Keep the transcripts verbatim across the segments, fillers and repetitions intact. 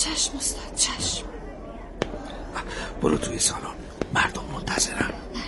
چشم استاد، چشم. برو توی سالن، مردم منتظرن.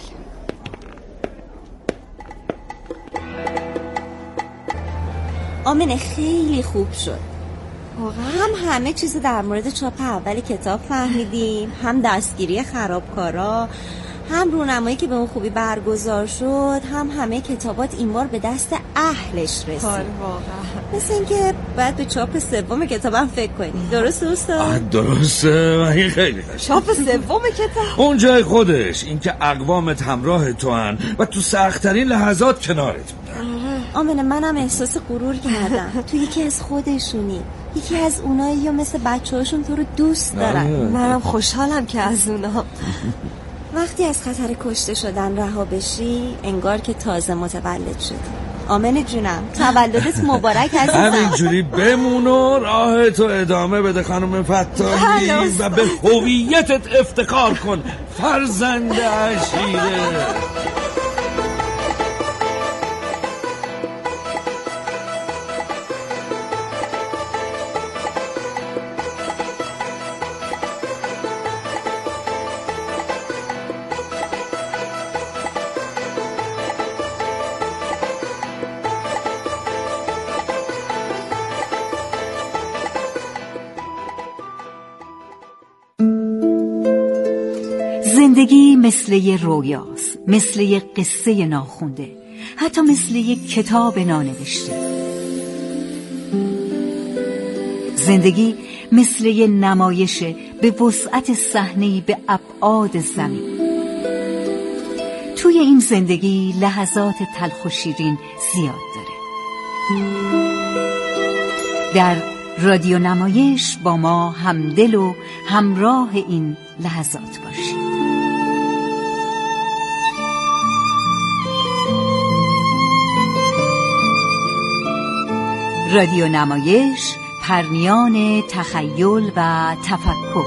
آمنه خیلی خوب شد. واقعا هم همه چیز در مورد چاپ اول کتاب فهمیدیم، هم دستگیری خرابکارا، هم رونمایی که به اون خوبی برگزار شد، هم همه کتابات این بار به دست اهلش رسید. واقعا مثل اینکه باید به چاپ سوم کتابم فکر کنی. درسته استاد؟ درسته، این خیلی قشنگه. چاپ سوم کتاب اون جای خودش، این که اقوامت همراه تو هن و تو سخت‌ترین لحظات کنارت بودن. آمنه منم احساس غرور کردم. تو یکی از خودشونی، یکی از اونایی یا مثل بچه هاشون تو رو دوست دارن. منم خوشحالم که از اونا. وقتی از خطر کشته شدن رها بشی انگار که تازه متولد شدی. آمنه جونم، تولدت مبارک عزیزم. همینجوری بمون و راهتو ادامه بده خانم فتاحی و به هویتت افتخار کن فرزند عشیره. زندگی مثل یه رویاست، مثل یه قصه ناخونده، حتی مثل یه کتاب نانوشته. زندگی مثل یه نمایشه به وسعت صحنه‌ای به ابعاد زمین. توی این زندگی لحظات تلخ و شیرین زیاد داره. در رادیو نمایش با ما همدل و همراه این لحظات باشید. رادیو نمایش، پرنیان تخیل و تفکر.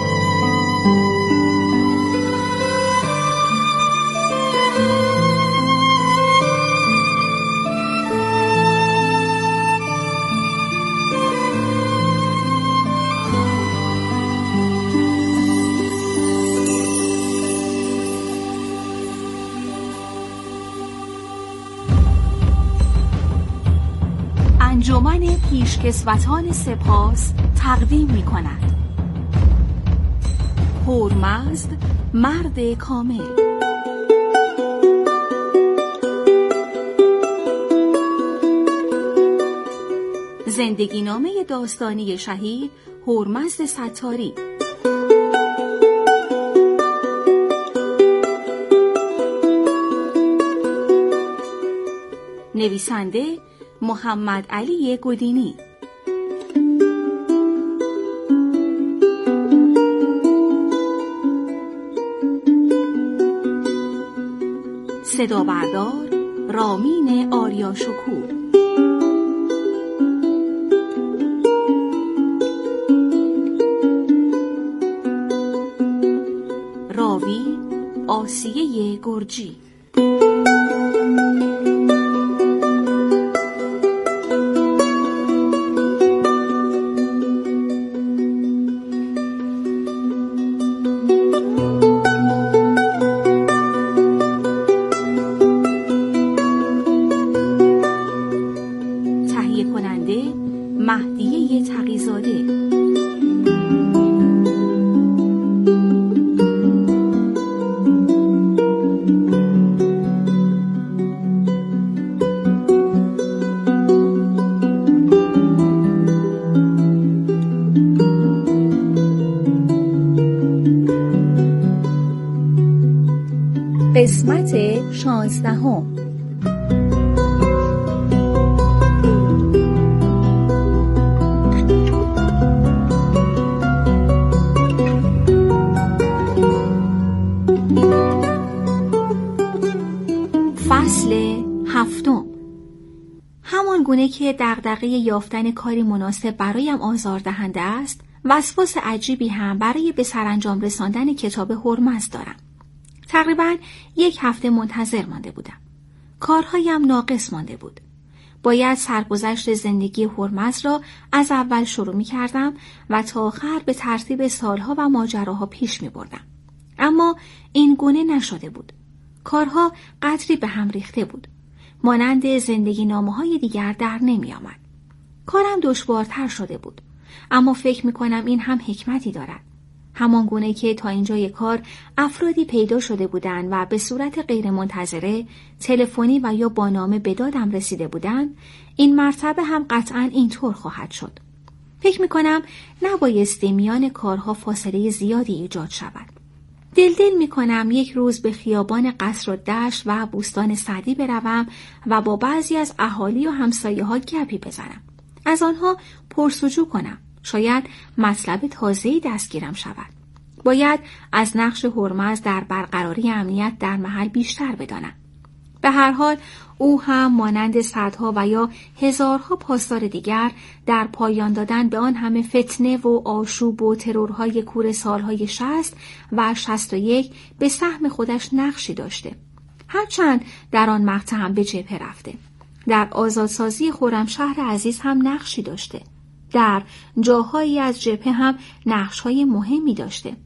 انجمن پیشکسوتان سپاس تقدیم می کند هرمزد، مرد کامل. زندگی نامه داستانی شهید هرمزد ستاری. نویسنده محمد علی گدینی. صدا بردار رامین آریاشکور. راوی آسیه گرجی. قسمت شانزدهم. فصل هفتم. همان گونه که دغدغه یافتن کاری مناسب برایم آزاردهنده است، وسواس عجیبی هم برای به سرانجام رساندن کتاب هرمزد دارم. تقریباً یک هفته منتظر مانده بودم. کارهایم ناقص مانده بود. باید سرگذشت زندگی هرمز را از اول شروع می کردم و تا آخر به ترتیب سالها و ماجراها پیش می بردم. اما این گونه نشده بود. کارها قدری به هم ریخته بود. مانند زندگی نامه‌های دیگر در نمی آمد. کارم دشوارتر شده بود. اما فکر می کنم این هم حکمتی دارد. همان گونه که تا اینجای کار افرادی پیدا شده بودند و به صورت غیرمنتظره تلفنی و یا با نامه به دادم رسیده بودند، این مرتبه هم قطعاً اینطور خواهد شد. فکر می کنم نبایستی میان کارها فاصله زیادی ایجاد شود. دلدل می کنم یک روز به خیابان قصر و دشت و بوستان سعدی بروم و با بعضی از اهالی و همسایه ها گپی بزنم. از آنها پرسجو کنم. شاید مطلب تازه‌ای دستگیرم شود. باید از نقش هرمز در برقراری امنیت در محل بیشتر بدانم. به هر حال او هم مانند صدها و یا هزارها پاسدار دیگر در پایان دادن به آن همه فتنه و آشوب و ترورهای کوره سالهای شصت و شصت و یک به سهم خودش نقشی داشته. هرچند در آن مقطع هم به جبهه رفته. در آزادسازی خرمشهر عزیز هم نقشی داشته. در جاهایی از جبهه هم نقش‌های مهمی داشته.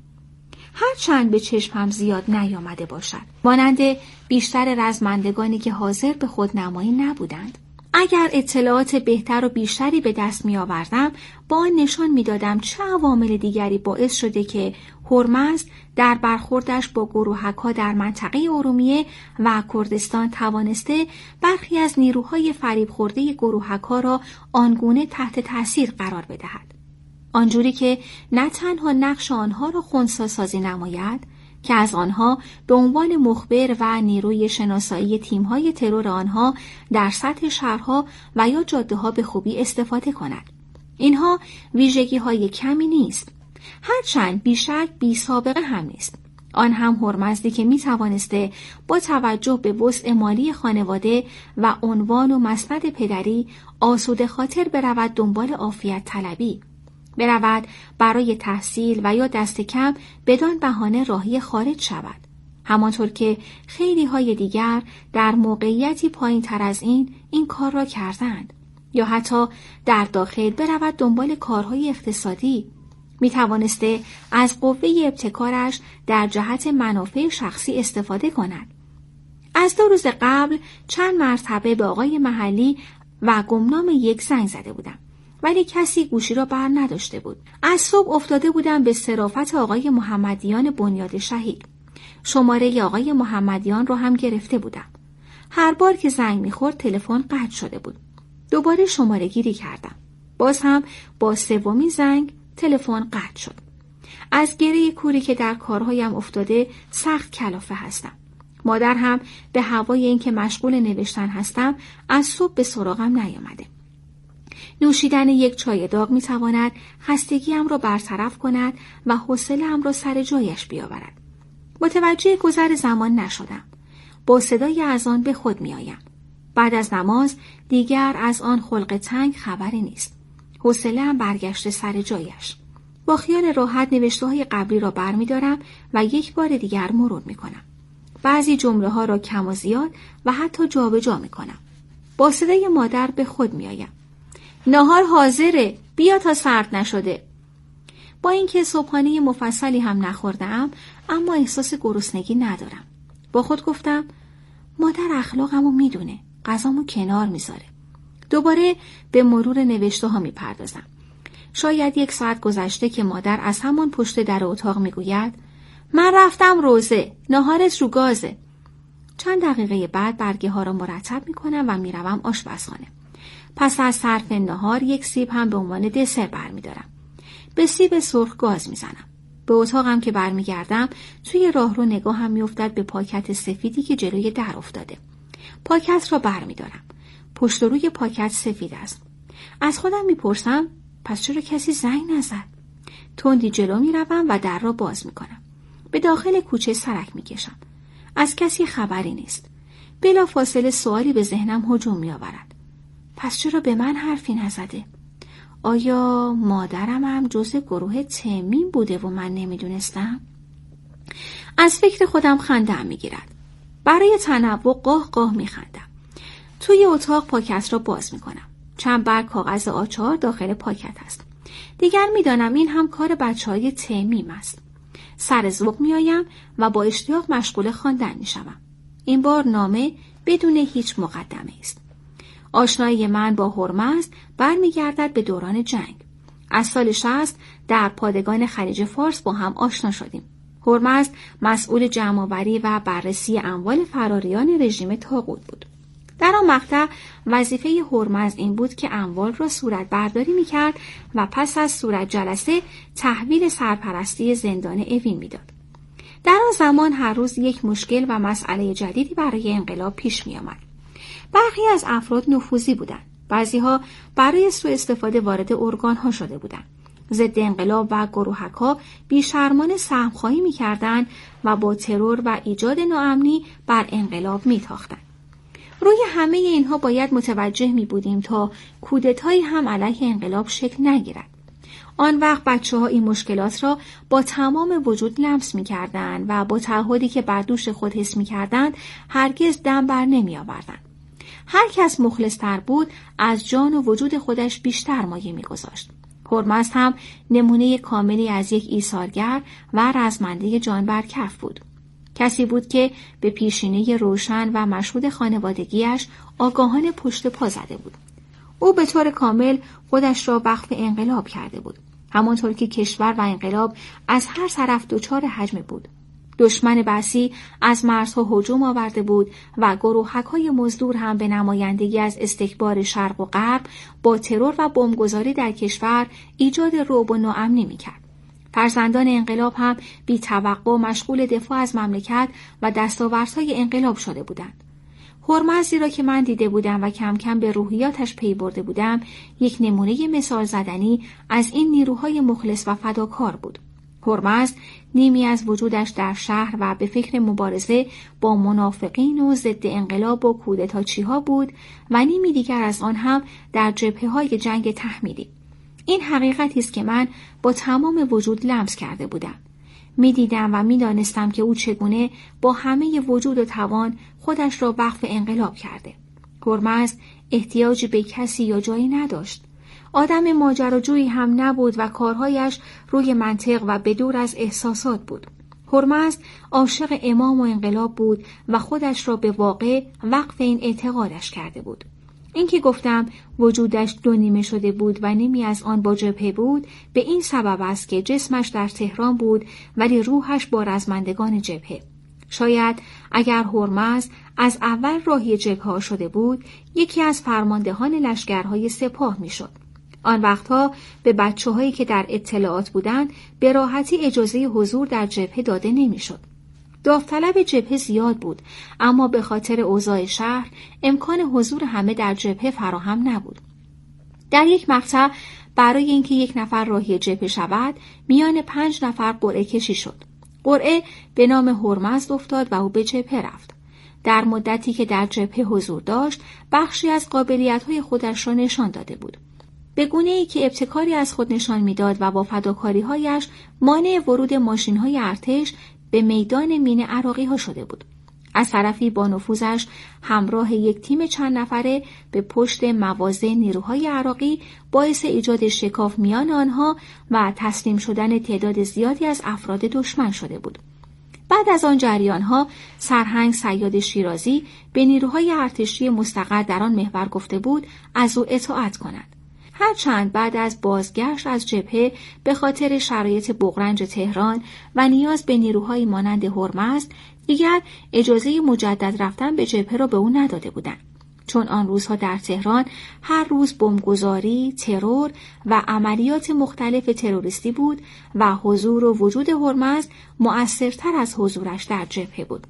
هرچند به چشمم زیاد نیامده باشد، مانند بیشتر رزمندگانی که حاضر به خودنمایی نبودند. اگر اطلاعات بهتر و بیشتری به دست می آوردم، با آن نشان می دادم چه عوامل دیگری باعث شده که هرمز در برخوردش با گروهک‌ها در منطقه ارومیه و کردستان توانسته برخی از نیروهای فریب خورده گروهک‌ها را آنگونه تحت تأثیر قرار بدهد. آنجوری که نه تنها نقش آنها را خنثی سازی نماید، که از آنها به عنوان مخبر و نیروی شناسایی تیم‌های ترور آنها در سطح شهرها و یا جاده‌ها به خوبی استفاده کند. اینها ویژگی‌های کمی نیست. هرچند بیشک بی سابقه هم نیست. آن هم هرمزدی که می توانسته با توجه به وسع مالی خانواده و عنوان و مسند پدری آسوده خاطر برود دنبال عافیت طلبی. برود برای تحصیل و یا دست کم بدان بهانه راهی خارج شود. همانطور که خیلی های دیگر در موقعیتی پایین تر از این این کار را کردند. یا حتی در داخل برود دنبال کارهای اقتصادی. می توانسته از قوه ابتکارش در جهت منافع شخصی استفاده کند. از دو روز قبل چند مرتبه به آقای محلی و گمنام یک زنگ زده بودم. ولی کسی گوشی را بر نداشته بود. از صبح افتاده بودم به صرافت آقای محمدیان بنیاد شهید. شماره آقای محمدیان را هم گرفته بودم. هر بار که زنگ می‌خورد تلفن قطع شده بود. دوباره شماره گیری کردم. باز هم با سومی زنگ تلفن قطع شد. از گره کوری که در کارهایم افتاده سخت کلافه هستم. مادر هم به هوای اینکه مشغول نوشتن هستم از صبح به سراغم نیامده. نوشیدن یک چای داغ می تواند خستگیم را برطرف کند و حوصله‌ام را سر جایش بیاورد. متوجه گذر زمان نشدم. با صدای اذان به خود می آیم. بعد از نماز دیگر از آن خلق تنگ خبری نیست. حوصله‌ام برگشته سر جایش. با خیال راحت نوشته‌های قبلی را برمی دارم و یک بار دیگر مرور می کنم. بعضی جمله ها را کم و زیاد و حتی جابجا می کنم. با صدای مادر به خود می آیم. ناهار حاضره، بیا تا سرد نشده. با اینکه صبحانه مفصلی هم نخوردم، اما احساس گرسنگی ندارم. با خود گفتم مادر اخلاقمو میدونه، غذامو کنار میذاره. دوباره به مرور نوشته ها میپردازم. شاید یک ساعت گذشته که مادر از همان پشت در اتاق میگوید من رفتم روزه، ناهارت رو گازه. چند دقیقه بعد برگه ها را مرتب میکنم و میروم آشپزخانه. پس از صرف ناهار یک سیب هم به عنوان دسر برمیدارم. به سیب سرخ گاز میزنم. به اتاقم که برمیگردم توی راهرو نگاهم میافتد به پاکت سفیدی که جلوی در افتاده. پاکت را برمیدارم. پشت و روی پاکت سفید است. از خودم میپرسم پس چرا کسی زنگ نزد؟ تندی جلو میروم و در را باز میکنم. به داخل کوچه سرک میکشم. از کسی خبری نیست. بلا فاصله سوالی به ذهنم هجوم میآورد. پس چرا به من حرفی نزده؟ آیا مادرم هم جزء گروه تمیم بوده و من نمیدونستم؟ از فکر خودم خنده‌ام میگیرد. برای تنوع قاه قاه میخندم. توی اتاق پاکت را باز میکنم. چند برگ کاغذ آچار داخل پاکت است. دیگر میدانم این هم کار بچهای تمیم است. سر ذوق میآیم و با اشتیاق مشغول خواندن میشوم. این بار نامه بدون هیچ مقدمه است. آشنایی من با هرمزد برمیگردد به دوران جنگ. از سال شصت در پادگان خلیج فارس با هم آشنا شدیم. هرمزد مسئول جمع‌آوری و بررسی اموال فراریان رژیم طاغوت بود. در آن مقطع وظیفه هرمزد این بود که اموال را صورت برداری می‌کرد و پس از صورت جلسه تحویل سرپرستی زندان اوین می‌داد. در آن زمان هر روز یک مشکل و مسئله جدیدی برای انقلاب پیش می‌آمد. برخی از افراد نفوذی بودند. بعضی‌ها برای سوء استفاده وارد ارگان‌ها شده بودند. ضد انقلاب و گروهک‌ها بی‌شرمانه سهم‌خواهی می‌کردند و با ترور و ایجاد ناامنی بر انقلاب می‌تاختند. روی همه اینها باید متوجه می بودیم تا کودتایی هم علیه انقلاب شکل نگیرد. آن وقت بچه‌ها این مشکلات را با تمام وجود لمس می‌کردند و با تعهدی که بر دوش خود حس می‌کردند هرگز دم بر نمی‌آوردند. هر کس مخلص‌تر بود از جان و وجود خودش بیشتر مایه می‌گذاشت. هرمزد هم نمونه کاملی از یک ایثارگر و رزمنده جان بر کف بود. کسی بود که به پیشینه روشن و مشهود خانوادگیش آگاهانه پشت پا زده بود. او به طور کامل خودش را وقف انقلاب کرده بود. همانطور که کشور و انقلاب از هر طرف دچار هجمه بود. دشمن بعثی از مرزها هجوم آورده بود و گروهک‌های مزدور هم به نمایندگی از استکبار شرق و غرب با ترور و بمبگذاری در کشور ایجاد رعب و ناامنی می‌کرد. فرزندان انقلاب هم بی توقع مشغول دفاع از مملکت و دستاوردهای انقلاب شده بودند. هرمزدی را که من دیده بودم و کم کم به روحیاتش پی برده بودم، یک نمونه مثال زدنی از این نیروهای مخلص و فداکار بود. هرمزد نیمی از وجودش در شهر و به فکر مبارزه با منافقین و ضد انقلاب و کودتاچی‌ها بود و نیمی دیگر از آن هم در جبهه‌های جنگ تحمیلی. این حقیقتی است که من با تمام وجود لمس کرده بودم. می دیدم و می دانستم که او چگونه با همه وجود و توان خودش را وقف انقلاب کرده. هرمزد احتیاجی به کسی یا جایی نداشت. آدم ماجراجویی هم نبود و کارهایش روی منطق و بدور از احساسات بود. هرمزد عاشق امام و انقلاب بود و خودش را به واقع وقف این اعتقادش کرده بود. این که گفتم وجودش دو نیمه شده بود و نیمی از آن با جبهه بود، به این سبب است که جسمش در تهران بود ولی روحش با رزمندگان جبهه. شاید اگر هرمزد از اول راهی جبهه شده بود، یکی از فرماندهان لشکرهای سپاه میشد. آن وقتها به بچه‌هایی که در اطلاعات بودند به راحتی اجازه حضور در جبهه داده نمیشد. داوطلب جبهه زیاد بود، اما به خاطر اوضاع شهر امکان حضور همه در جبهه فراهم نبود. در یک مقطع برای اینکه یک نفر راهی جبهه شود، میان پنج نفر قرعه کشی شد. قرعه به نام هرمزد افتاد و او به جبهه رفت. در مدتی که در جبهه حضور داشت، بخشی از قابلیت‌های خودش را نشان داده بود. به گونه‌ای که ابتکاری از خود نشان می‌داد و با فداکاری‌هایش مانع ورود ماشین‌های ارتش به میدان مین عراقی‌ها شده بود. از طرفی با نفوذش همراه یک تیم چند نفره به پشت مواضع نیروهای عراقی باعث ایجاد شکاف میان آنها و تسلیم شدن تعداد زیادی از افراد دشمن شده بود. بعد از آن جریان‌ها سرهنگ صیاد شیرازی به نیروهای ارتشی مستقر در آن محور گفته بود از او اطاعت کنند. هرچند بعد از بازگشت از جبهه به خاطر شرایط بغرنج تهران و نیاز به نیروهای مانند هرمزد دیگر اجازه مجدد رفتن به جبهه را به او نداده بودند، چون آن روزها در تهران هر روز بمبگذاری، ترور و عملیات مختلف تروریستی بود و حضور و وجود هرمزد مؤثرتر از حضورش در جبهه بود.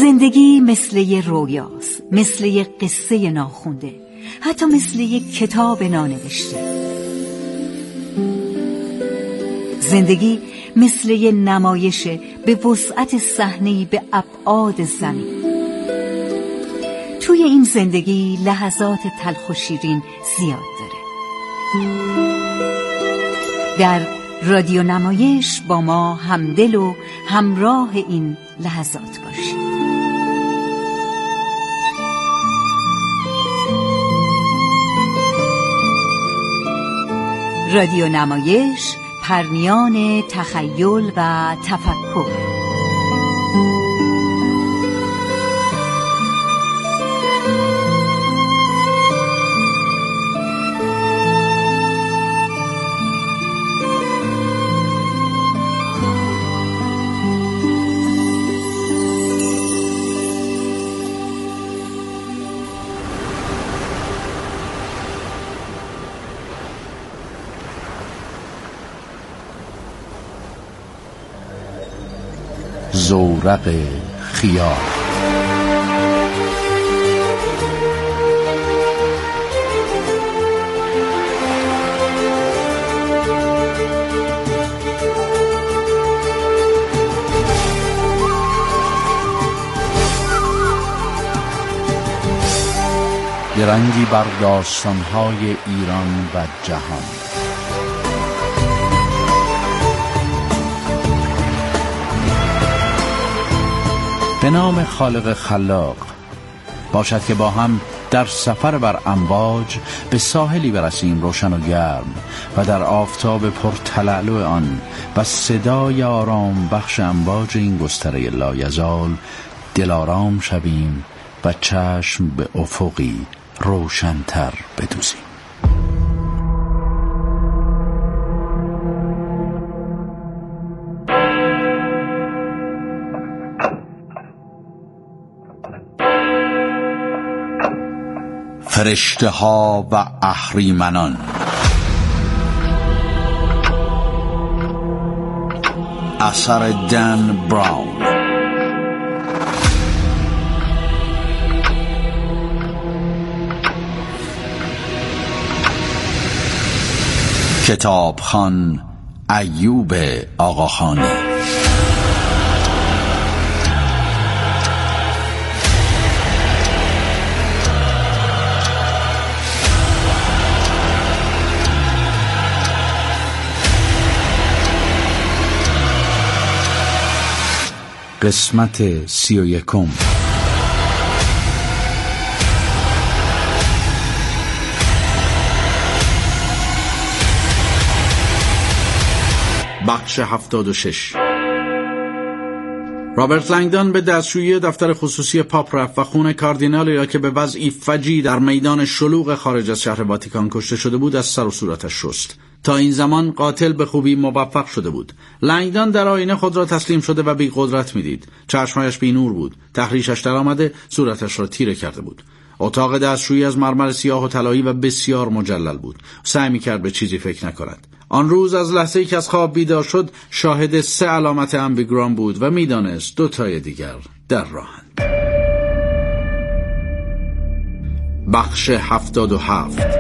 زندگی مثل یه رویاست، مثل یه قصه ناخونده، حتی مثل یه کتاب نانوشته. زندگی مثل یه نمایشه به وسعت صحنه‌ای به ابعاد زمین. توی این زندگی لحظات تلخ و شیرین زیاد داره. در رادیو نمایش با ما همدل و همراه این لحظات باشید. رادیو نمایش، پرنیان تخیل و تفکر. زورق خیال. درنگی بر داستان‌های ایران و جهان. به نام خالق خلاق، باشد که با هم در سفر بر امواج به ساحلی برسیم روشن و گرم و در آفتاب پرتلالو آن و صدای آرام بخش امواج این گستره لایزال دلارام شویم و چشم به افقی روشن‌تر بدوزیم. فرشته ها و اهریمنان. اثر دن براون. کتابخوان ایوب آقاخانی. قسمت سی و یکم. بخش هفتاد و شش. رابرت لنگدان به دستشویی دفتر خصوصی پاپ رفت و خون کاردینالی را که به وضعی فجیع در میدان شلوغ خارج از شهر واتیکان کشته شده بود از سر و صورتش شست. تا این زمان قاتل به خوبی موفق شده بود. لنگدان در آینه خود را تسلیم شده و بی قدرت میدید. چشمایش بی نور بود. تحریشش در آمده، صورتش را تیره کرده بود. اتاق دستشویی از مرمر سیاه و طلایی و بسیار مجلل بود. سعی می‌کرد به چیزی فکر نکند. آن روز از لحظه‌ای که از خواب بیدار شد شاهد سه علامت امبیگرام بود و میدانست دو تای دیگر در راهند. بخش هفتاد و هفت.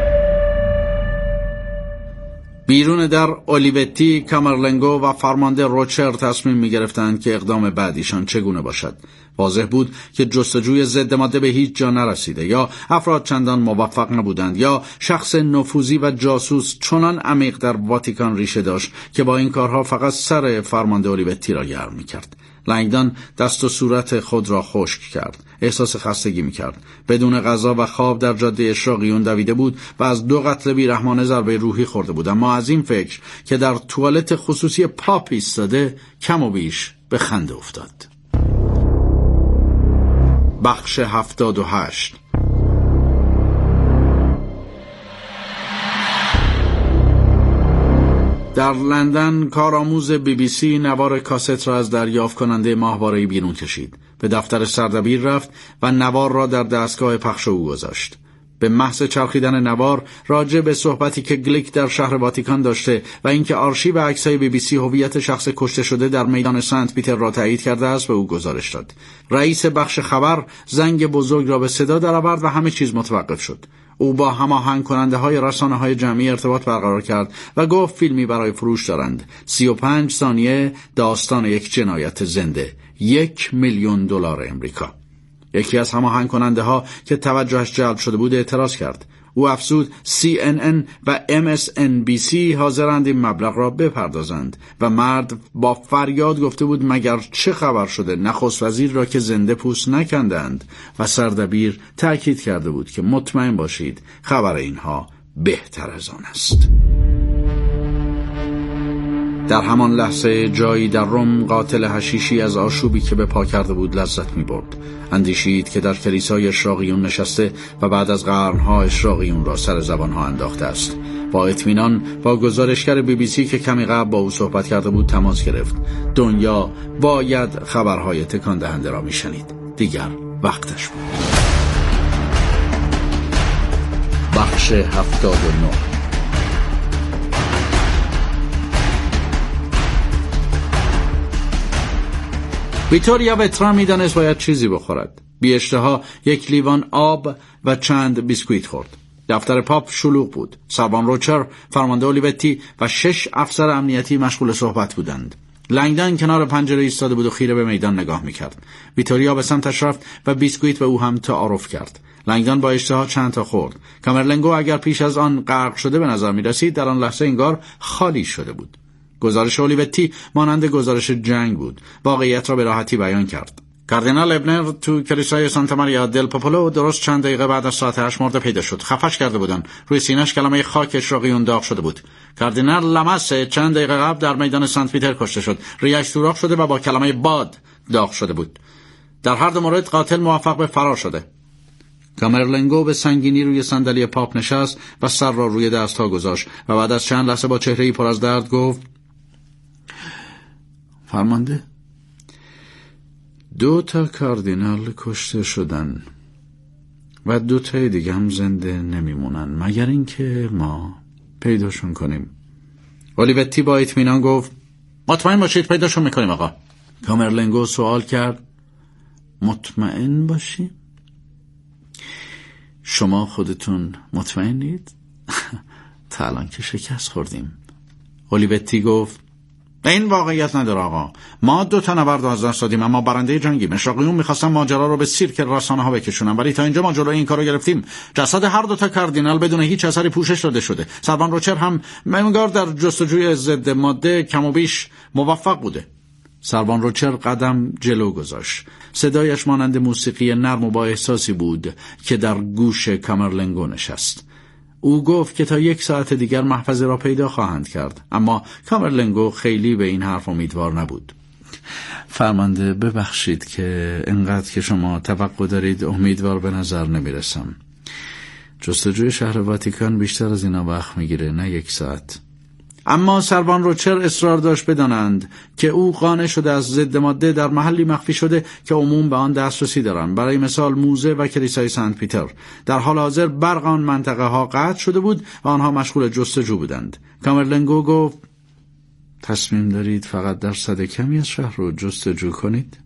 بیرون در اولیوتی، کامرلنگو و فرمانده روچر تصمیم می گرفتند که اقدام بعدیشان چگونه باشد. واضح بود که جستجوی ضد ماده به هیچ جا نرسیده، یا افراد چندان موفق نبودند، یا شخص نفوذی و جاسوس چنان عمیق در واتیکان ریشه داشت که با این کارها فقط سر فرمانده اولیوتی را گرم می کرد. لنگدان دست و صورت خود را خشک کرد. احساس خستگی می‌کرد. بدون غذا و خواب در جاده اشراقیون دویده بود و از دو قتل بی‌رحمانه ضربه روحی خورده بود، اما از این فکر که در توالت خصوصی پاپ ایستاده کم و بیش به خنده افتاد. بخش هفتاد و هشت. در لندن کارآموز بی بی سی نوار کاست را از دریافت کننده ماهواره‌ای بیرون کشید. به دفتر سردبیر رفت و نوار را در دستگاه پخش او گذاشت. به محض چرخیدن نوار راجع به صحبتی که گلیک در شهر واتیکان داشته و اینکه آرشیو عکسای بی بی سی هویت شخص کشته شده در میدان سنت پیتر را تایید کرده است به او گزارش داد. رئیس بخش خبر زنگ بزرگ را به صدا درآورد و همه چیز متوقف شد. او با هماهنگ کننده های رسانه های جمعی ارتباط برقرار کرد و گفت فیلمی برای فروش دارند. سی و پنج ثانیه داستان یک جنایت زنده. یک میلیون دلار امریکا. یکی از هماهنگ کننده ها که توجهش جلب شده بود اعتراض کرد. او افزود سی ان ان و ام اس ان بی سی حاضرند این مبلغ را بپردازند و مرد با فریاد گفته بود مگر چه خبر شده نخست وزیر را که زنده پوست نکندند و سردبیر تأکید کرده بود که مطمئن باشید خبر اینها بهتر از آن است. در همان لحظه جایی در روم قاتل حشیشی از آشوبی که به پا کرده بود لذت می برد. اندیشید که در کلیسای اشراقیون نشسته و بعد از قرنها اشراقیون را سر زبانها انداخته است. با اطمینان با گزارشگر بی بی سی که کمی قبل با او صحبت کرده بود تماس گرفت. دنیا باید خبرهای تکان دهنده را می شنید. دیگر وقتش بود. بخش هفتاد و نه. ویتوریا وترا می‌دانست باید چیزی بخورد. بی اشتها یک لیوان آب و چند بیسکویت خورد. دفتر پاپ شلوغ بود. سربان روچر، فرمانده اولیوتی و شش افسر امنیتی مشغول صحبت بودند. لنگدن کنار پنجره ایستاده بود و خیره به میدان نگاه می‌کرد. ویتوریا به سمتش رفت و بیسکویت به او هم تعارف کرد. لنگدن با اشتها چند تا خورد. کامرلنگو اگر پیش از آن غرق شده به نظر می‌رسید، در آن لحظه انگار خالی شده بود. گزارش اولیوتی مانند گزارش جنگ بود. واقعیت را به راحتی بیان کرد. کاردینال ابنر تو کلیسای سانتا ماریا دل پاپولو درست چند دقیقه بعد از ساعت هشت مرده پیدا شد. خفش کرده بودن. روی سینه‌اش کلمه خاک اشراقیون داغ شده بود. کاردینال لاماسه چند دقیقه قبل در میدان سنت پیتر کشته شد. ریش سوراخ شده و با کلمه باد داغ شده بود. در هر دو مورد قاتل موفق به فرار شده. کامرلنگو به سنگینی روی صندلی پاپ نشست و سر را روی دست‌ها گذاشت و بعد از چند لحظه با چهره‌ای پر از درد گفت: فرمانده، دو تا کاردینال کشته شدن و دو تای دیگه هم زنده نمیمونن مگر اینکه ما پیداشون کنیم. اولیوتی با اطمینان گفت: مطمئن باشید پیداشون میکنیم آقا. کامرلنگو سوال کرد: مطمئن باشیم؟ شما خودتون مطمئنید؟ تا الان که شکست خوردیم. اولیوتی گفت: این واقعیت نداره آقا. ما دو تا نبرد از دست دادیم اما برنده جنگیم. اشراقیون می‌خواستن ماجرا رو به سیرک رسانه‌ها بکشونن ولی تا اینجا ما جلوی این کارو گرفتیم. جسد هر دو تا کاردینال بدون هیچ اثری پوشش داده شده. سربان روچر هم انگار در جستجوی ضد ماده کم و بیش موفق بوده. سربان روچر قدم جلو گذاشت. صدایش مانند موسیقی نرم و با احساسی بود که در گوش کامرلنگو نشست. او گفت که تا یک ساعت دیگر محفظه را پیدا خواهند کرد، اما کامرلنگو خیلی به این حرف امیدوار نبود. فرمانده ببخشید که انقدر که شما توقع دارید امیدوار به نظر نمیرسم. جستجوی شهر واتیکان بیشتر از اینا وقت میگیره، نه یک ساعت. اما سربان روچر اصرار داشت بدانند که او قانع شده از ضد ماده در محلی مخفی شده که عموم به آن دسترسی دارند. برای مثال موزه و کلیسای سنت پیتر. در حال حاضر برق آن منطقه ها قطع شده بود و آنها مشغول جستجو بودند. کامرلنگو گفت: تصمیم دارید فقط درصد کمی از شهر رو جستجو کنید؟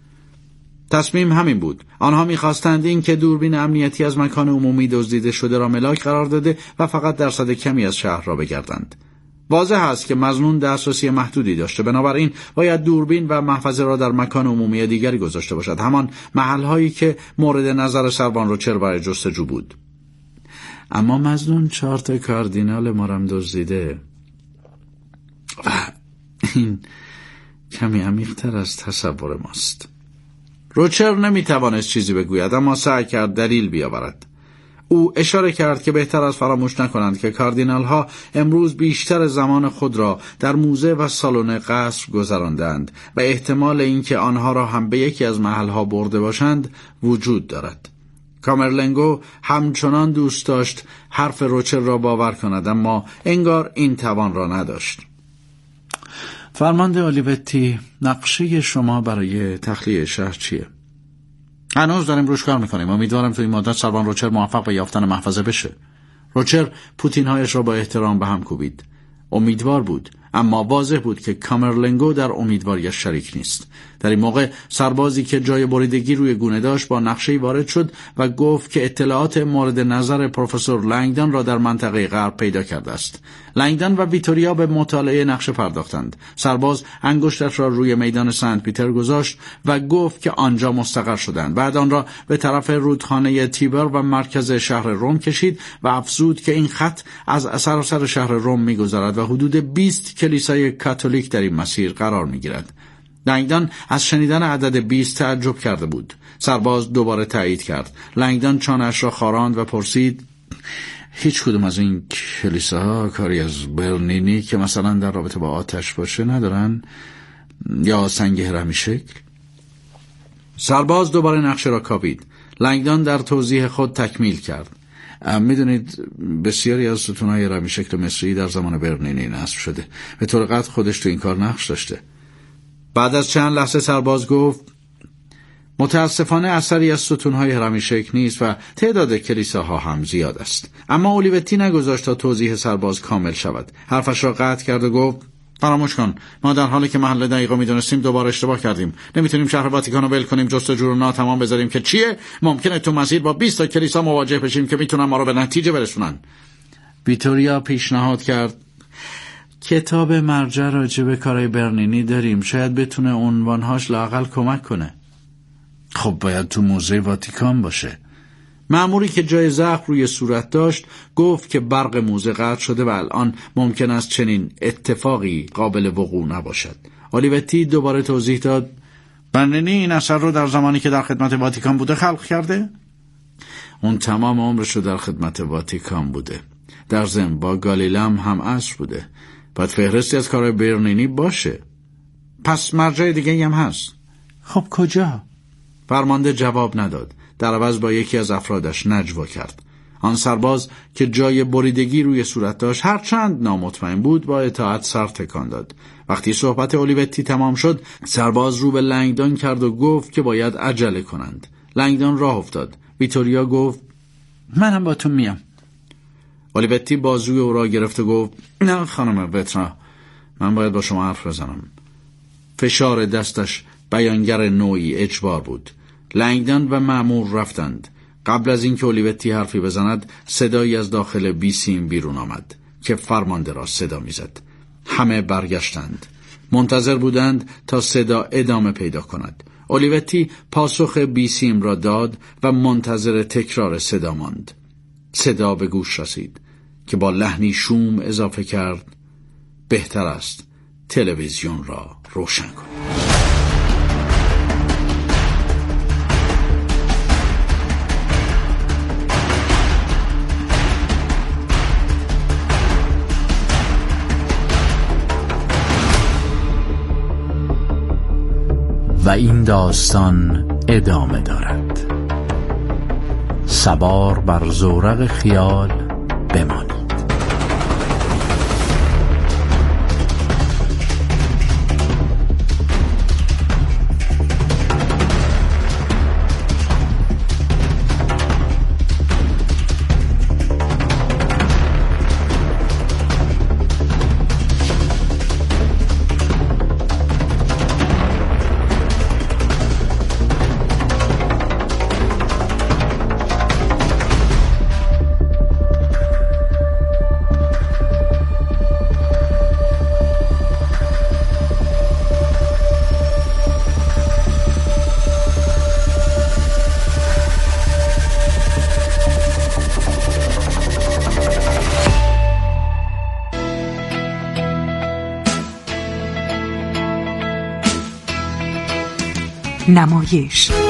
تصمیم همین بود. آنها می‌خواستند این که دوربین امنیتی از مکان عمومی دزدیده شده را ملاک قرار داده و فقط درصد کمی از شهر را بگردند. واضح است که مظنون دسترسی محدودی داشته، بنابراین باید دوربین و محفظه را در مکان عمومی دیگری گذاشته باشد، همان محل‌هایی که مورد نظر سربان روچر برای جستجو بود. اما مظنون چهار تا کاردینال ما را دزدیده و این کمی عمیق‌تر از تصور ماست. روچر نمی‌توانست چیزی بگوید اما سعی کرد دلیل بیاورد. او اشاره کرد که بهتر از فراموش نکنند که کاردینال ها امروز بیشتر زمان خود را در موزه و سالن قصر گذراندند و احتمال اینکه آنها را هم به یکی از محلها برده باشند وجود دارد. کامرلنگو همچنان دوست داشت حرف روچر را باور کند اما انگار این توان را نداشت. فرمانده اولیوتی، نقشه شما برای تخلیه شهر چیه؟ هنوز داریم روش کار میکنیم. امیدوارم تو این مدت سربان روچر موفق به یافتن محفظه بشه. روچر پوتینهایش را با احترام به هم کوبید. امیدوار بود، اما واضح بود که کامرلنگو در امیدواریش شریک نیست. در این موقع سربازی که جای بریدگی روی گونه داشت با نقشه‌ای وارد شد و گفت که اطلاعات مورد نظر پروفسور لنگدان را در منطقه غرب پیدا کرده است. لنگدان و ویتوریا به مطالعه نقشه پرداختند. سرباز انگشتش را روی میدان سنت پیتر گذاشت و گفت که آنجا مستقر شدند. بعد آن را به طرف رودخانه تیبر و مرکز شهر روم کشید و افزود که این خط از سراسر شهر روم می‌گذرد و حدود بیست کلیسای کاتولیک در این مسیر قرار می‌گیرد. لنگدان از شنیدن عدد بیست تعجب کرده بود. سرباز دوباره تایید کرد. لنگدان چانه‌اش را خاراند و پرسید: هیچ کدوم از این کلیساها کاری از برنینی که مثلا در رابطه با آتش باشه ندارن؟ یا سنگ هرمی شکل؟ سرباز دوباره نقشه را کاوید. لنگدان در توضیح خود تکمیل کرد: میدونید بسیاری از ستونهای هرمی شکل مصری در زمان برنینی نصب شده. به طور قطع خودش تو این کار نقش داشته. بعد از چند لحظه سرباز گفت: متاسفانه اثری از ستونهای هرمی شکل نیست و تعداد کلیساها هم زیاد است. اما اولیوتی نگذاشت تا توضیح سرباز کامل شود. حرفش را قطع کرد و گفت: فراموش کن، ما در حالی که محل دقیقا میدونستیم دوباره اشتباه کردیم. نمیتونیم شهر واتیکان رو ول کنیم، جستجو رو ناتمام بذاریم که چیه؟ ممکنه تو مسیر با بیست تا کلیسا مواجه بشیم که میتونن ما رو به نتیجه برسونن. ویتوریا پیشنهاد کرد: کتاب مرجع راجع به کارهای برنینی داریم، شاید بتونه عنوانهاش لااقل کمک کنه. خب باید تو موزه واتیکان باشه. مأموری که جای زخم روی صورت داشت گفت که برق موزه قطع شده و الان ممکن است چنین اتفاقی قابل وقوع نباشد. اولیوتی دوباره توضیح داد: برنینی این اثر رو در زمانی که در خدمت واتیکان بوده خلق کرده؟ اون تمام عمرش رو در خدمت واتیکان بوده. در ضمن با گالیلم هم عصر بوده. باید فهرستی از کارهای برنینی باشه. پس مرجع دیگه هم هست. خب کجا؟ فرمانده جواب نداد. در عوض با یکی از افرادش نجوا کرد. آن سرباز که جای بریدگی روی صورت داشت هرچند نامطمئن بود با اطاعت سر تکان داد. وقتی صحبت اولیوتی تمام شد سرباز رو به لنگدان کرد و گفت که باید عجله کنند. لنگدان راه افتاد. ویتوریا گفت: منم با تو میام. اولیوتی بازوی او را گرفت و گفت: نه خانم وترا، من باید با شما حرف بزنم. فشار دستش بیانگر نوعی اجبار بود. لنگدان و مأمور رفتند. قبل از اینکه اولیوتی حرفی بزند صدایی از داخل بیسیم بیرون آمد که فرمانده را صدا میزد. همه برگشتند. منتظر بودند تا صدا ادامه پیدا کند. اولیوتی پاسخ بیسیم را داد و منتظر تکرار صدا ماند. صدا به گوش رسید که با لحنی شوم اضافه کرد: بهتر است تلویزیون را روشن کنید. و این داستان ادامه دارد. سوار بر زورق خیال بمانید. نمایش